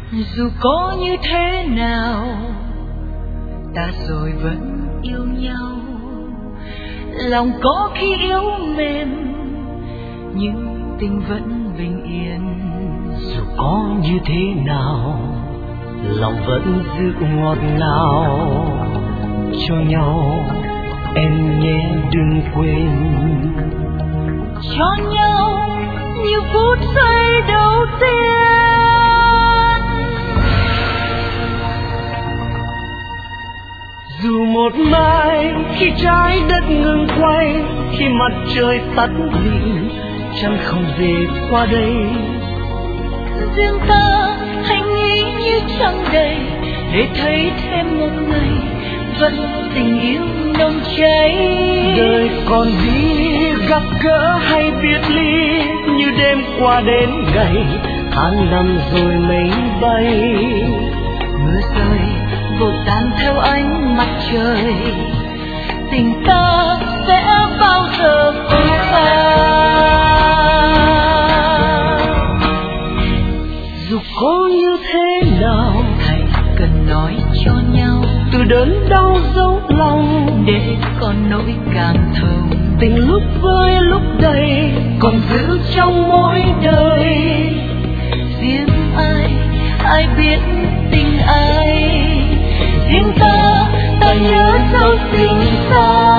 Dù có như thế nào ta rồi vẫn yêu nhau, lòng có khi yếu mềm nhưng tình vẫn bình yên. Dù có như thế nào lòng vẫn giữ ngọt ngào cho nhau, em nhé đừng quên. Cho nhau như phút giây đầu tiên. Dù một mai khi trái đất ngừng quay, khi mặt trời tắt lịm chẳng không về qua đây, riêng ta hãy nghĩ như trăng đầy để thấy thêm một ngày vẫn tình yêu nồng cháy. đời còn gì gặp gỡ hay biệt ly, như đêm qua đến ngày tháng năm rồi mây bay. Mưa rơi vội tan theo ánh mặt trời, tình ta sẽ bao giờ phôi pha. Dù có như thế nào hãy cần nói cho nhau, từ đớn đau dấu lòng để còn nỗi cảm thông. tình lúc vơi lúc đầy còn giữ trong mỗi đời. Riêng ai biết tình ai, riêng ta nhớ sâu tình ta.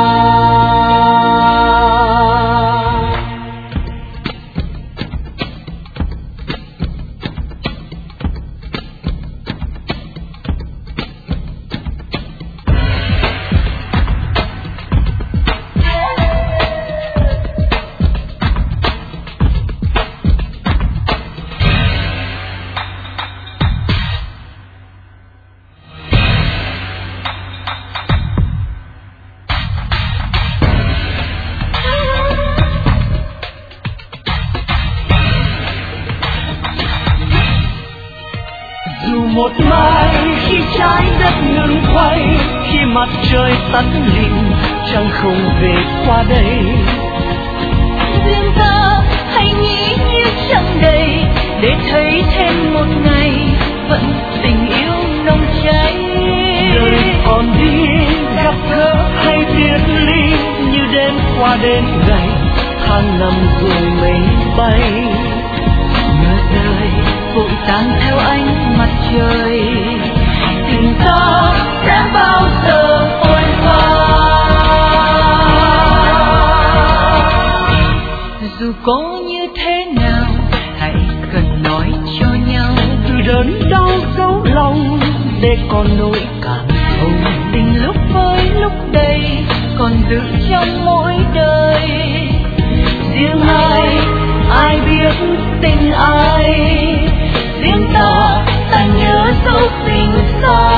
Một mai khi trái đất ngừng quay, khi mặt trời tắt lịm chẳng không về qua đây, riêng ta hãy nghĩ như trăng đầy để thấy thêm một ngày vẫn tình yêu nồng cháy. đời còn đi gặp gỡ hay biệt ly, như đêm qua đến ngày tháng năm rồi mây bay. Mưa rơi vội tan theo ánh mặt trời, tình ta sẽ bao giờ phôi pha. Dù có như thế nào hãy cần nói cho nhau, từ đớn đau dấu lòng để còn nỗi cảm thông. tình lúc vơi lúc đầy còn giữ trong mỗi đời. Riêng ai biết tình ai, riêng ta nhớ sâu tình xa.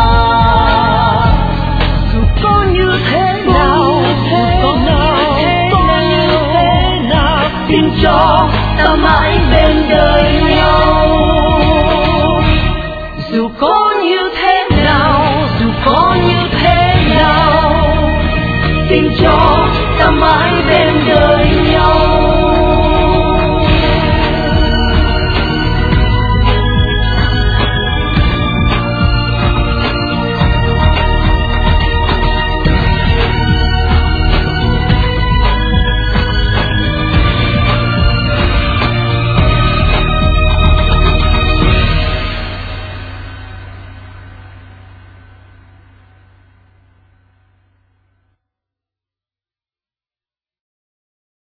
Dù có như thế nào tin cho ta mãi bên đời nhau. Dù có như thế nào tin cho